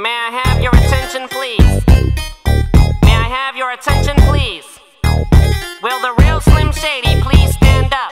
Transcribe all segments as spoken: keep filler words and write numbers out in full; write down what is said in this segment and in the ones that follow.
May I have your attention, please? May I have your attention, please? Will the real Slim Shady please stand up?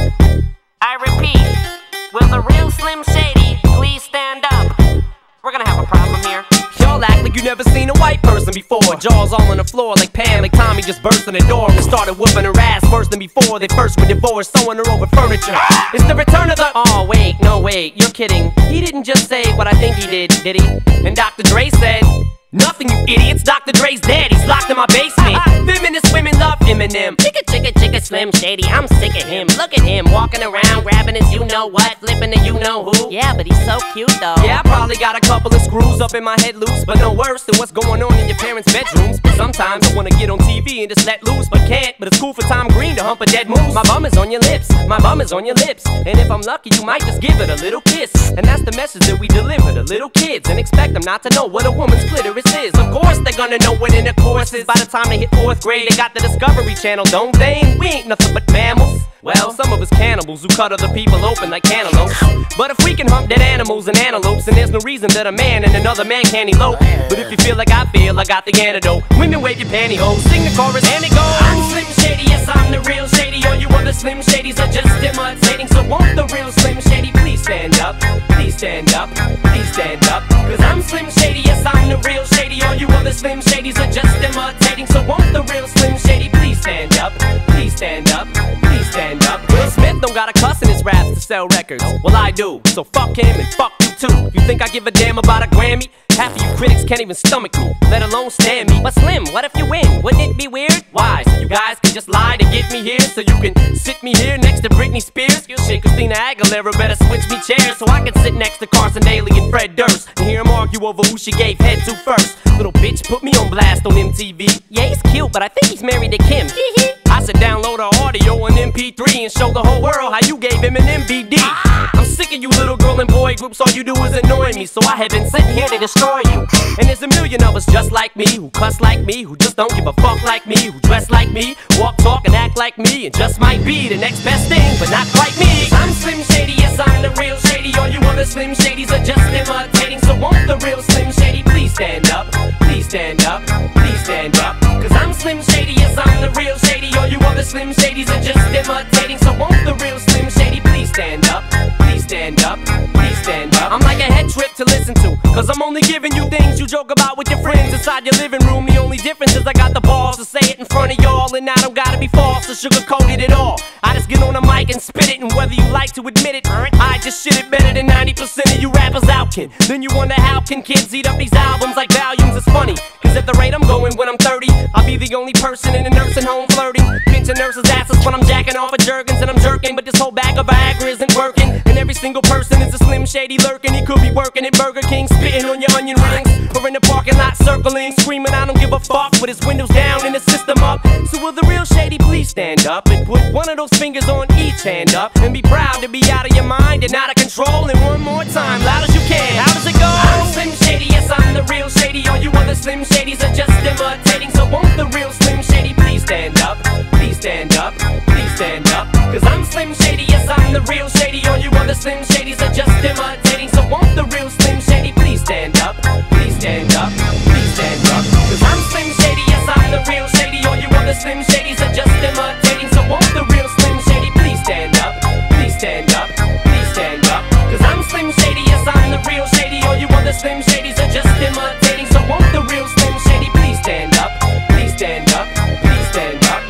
I repeat, will the real Slim Shady please stand up? We're gonna have a problem here. Y'all act like you never seen a white person before. Jaws all on the floor like Pam, like Tommy just burst in the door and started whooping her ass worse than before. They first were divorced, sewing her over furniture. It's the return of the... Oh wait, no wait, you're kidding. He didn't just say what I think he did, did he? And Doctor Dre said, nothing, you idiots. Doctor Dre's dead, he's locked in my basement. Feminist women love Eminem. Chicka, chicka, chicka, Slim Shady, I'm sick of him. Look at him, walking around, grabbing his you-know-what, flipping the you-know-who. Yeah, but he's so cute though. Yeah, I probably got a couple of screws up in my head loose, but no worse than what's going on in your parents' bedrooms. Sometimes I wanna get on T V and just let loose, but can't. But it's cool for Tom Green to hump a dead moose. My bum is on your lips, my bum is on your lips. And if I'm lucky, you might just give it a little kiss. And that's the message that we deliver to little kids, and expect them not to know what a woman's clitoris is. Of course they're gonna know what intercourse is. By the time they hit fourth grade, they got the Discovery Channel, don't they? We ain't nothing but mammals. Well, some of us cannibals who cut other people open like cantaloupes. But if we can hump dead animals and antelopes, then there's no reason that a man and another man can't elope. But if you feel like I feel, I got the antidote. Women wave your pantyhose, sing the chorus and it goes. I'm Slim Shady, yes I'm the real Shady. All you other Slim Shadys are just imitating. So won't the real Slim Shady please stand up? Please stand up, please stand up. Cause I'm Slim Shady, yes I'm the real Shady. All you other Slim Shadys are just imitating. So won't the real Slim Shady please stand up? Please stand up, please stand up. Will Smith don't got a cuss in his raps to sell records. Well I do, so fuck him and fuck you too. You think I give a damn about a Grammy? Half of you critics can't even stomach me, let alone stand me. But Slim, what if you win? Wouldn't it be weird? Why? So you guys can just lie to get me here, so you can sit me here next to Britney Spears? Shit, Christina Aguilera better switch me chairs so I can sit next to Carson Daly and Fred Durst and hear them argue over who she gave head to first. Little bitch put me on blast on M T V. Yeah, he's cute, but I think he's married to Kim. I should download her audio on M P three and show the whole world how you gave him an M V D. I'm sick of you little girl and boy groups, all you do is annoy me, so I have been sitting here to destroy you. And there's a million of us just like me, who cuss like me, who just don't give a fuck like me, who dress like me, walk, talk, and act like me, and just might be the next best thing, but not quite me. I'm Slim Shady, yes I'm the real Shady. All you other Slim Shadys are just imitating. So won't the real Slim Shady please stand up? Please stand up, please stand up. Cause I'm Slim Shady, yes I'm the real Shady. All you other Slim Shadys are just imitating. So won't the real Slim Shady please stand up? Please stand up, please stand up. I'm like a head trip to listen to, cause I'm only giving you things you joke about with your friends inside your living room. The only difference is I got the balls to say it in front of y'all, and I don't gotta be false or sugarcoated at all. I just get on the mic and spit it, and whether you like to admit it, I just shit it better than ninety percent of you rappers out, kid. Then you wonder how can kids eat up these albums like volumes. It's funny, cause at the rate I'm going when I'm thirty, I'll be the only person in a nursing home flirting, pinching nurses' asses when I'm jacking off of Jergens and I'm jerking. But this whole bag of Viagra isn't working, and every single person is a Slim Shady lurking. He could be working at Burger King, spitting on your onion rings, or in the parking lot circling, screaming I don't give a fuck with his windows down and his system up. So will the real Shady please stand up and put one of those fingers on each hand up and be proud to be out of your mind and out of control? And one more time, loud as you can, how does it go? I'm Slim Shady, yes I'm the real Shady. All you other Slim Shadys are just imitating. So won't the real Slim Shady please stand up? Please stand up, please stand up. Cause I'm Slim Shady, yes I'm the real Shady. All you other Slim Shadys are just imitating. So won't the real Slim Shady please stand up? Please stand up, please stand up. Cause I'm Slim Shady, yes I'm the real Shady. All you other Slim Shadys are just imitating. So won't the real Slim Shady please stand up? Please stand up, please stand up. Cause I'm Slim Shady, yes I'm the real Shady. All you other Slim Shadys are just imitating. So won't the real Slim Shady please stand up? Please stand up, please stand up.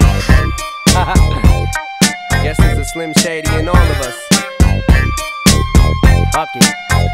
Guess there's a Slim Shady in all of us. Fuck it.